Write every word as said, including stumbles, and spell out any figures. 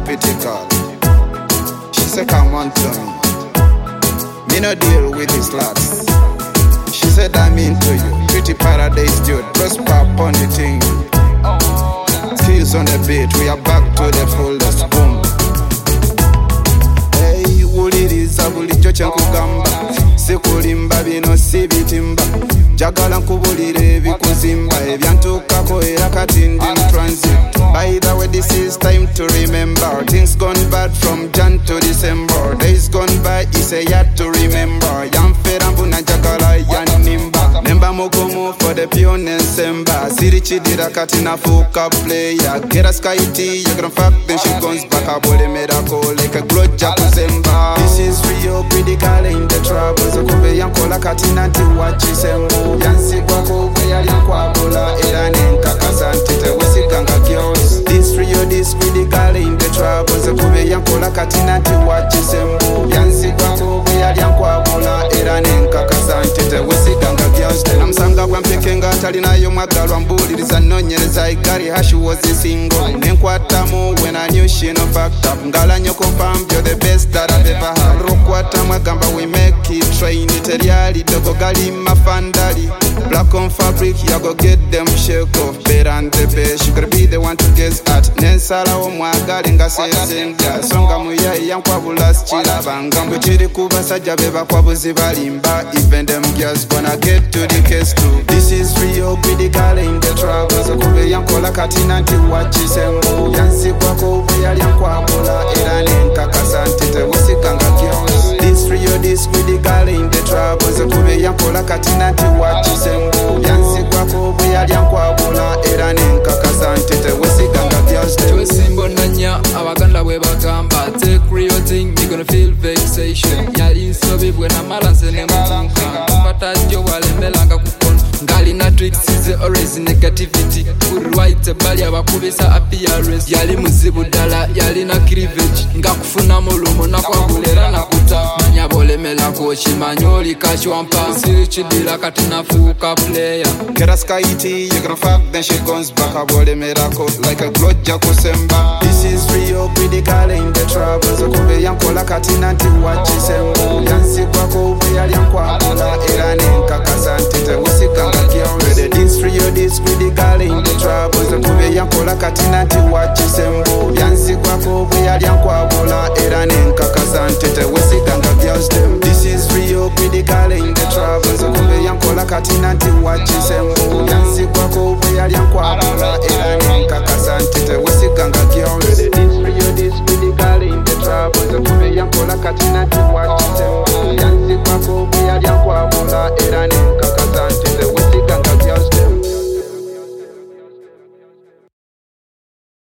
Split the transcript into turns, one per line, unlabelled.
critical. She said, come on to me. Me no deal with these lads. She said, I'm into you. Pretty paradise dude, prosper upon the thing. Skills on the beat, we are back to the fullest. Boom. Hey, wuliriza bulijjo kyenkugamba. Sikulimba bino si bitimba. Jagala nkubulire ebikuzimba. Ebyantukako era kati ndi mu transit. By the way, this is time to remember. Things gone bad from Jan to December. Days gone by, it's a year to remember. Yamfera mbuna jagala yanimba. Nemba mugumu for the pion and semba. Siri chidira kati nafuka player. Get a sky tea, you're gonna fuck, then she comes back. Abole miracle like a gloja kuzemba. This is real critical in the troubles. Kube yankola kati nanti wachisembu. Yansi kwa kube yalikwa bula. Era nenkakasa ntite wesikanga girls. This real, this critical in the troubles. Kube yankola kati nanti wachisembu. Yansi kwa kube yalikwa bula. Era nenkakasa ntite wesikanga girls. Namusanga kwa mpekenga talinayo mwagalwa mbuliriza nonyereza igari hashi was a single. Nenkwatamu when I knew she no fucked up. Ngala nyo confirm you're the best that I've ever had. Rokwata magamba we make it. Train it reali dogo gali mafandali. Black on fabric ya go get them shake off. Better and the best you gotta be the one to guess at. Nensala omwagali nga sesendya. Songa muya yankwabula sichilaba. Ngambo chiri kuba sajja beba kwabuzi balimba. Even them girls gonna get to the case too. This is real critical in the troubles. Kube yankola kati nanti wachisembu. Yansi kwako ube yali yankwabula. Era nenkakasa ntite wesikanga girls. This real, this critical in the troubles. Kube yankola kati nanti wachisembu. Yansi kwako ube yali yankwabula. Era nenkakasa ntite wesikanga girls.
Twesimbo nanya abaganda bwe bagamba. Take real thing, you gonna feel vexation. Yali nsobi bwe namala nsene mutunka. Mbata jo walembelanga kukono. Ngali na tricks is always negativity. Kurwaite bali abakubisa appearance. Yali muzibu dala, yali na cleavage. Nga kufuna mulumo na kwagulera na kuta. Manya bole mela kochi manyoli kachwampa. Siri chidila kati nafuka player.
Get a sky tea, you gonna fuck, then she comes back. Abole miracle like a gloja kusemba. This is real critical in the troubles. Kube yankola kati nanti wachisembu. Yansi kwako ube yali yankwabula. Era nenkakasa ntite wesikanga girls. This real, this critical in the troubles. Kube yankola kati nanti wachisembu. Yansi kwako ube yali yankwabula. Era nenkakasa ntite wesikanga girls. This is real critical in the troubles. Kube yankola kati nanti wachisembu. Yansi kwako ube yali yankwabula. Era nenkakasa ntite wesikanga girls. This real, this critical in the troubles. Kube yankola kati nanti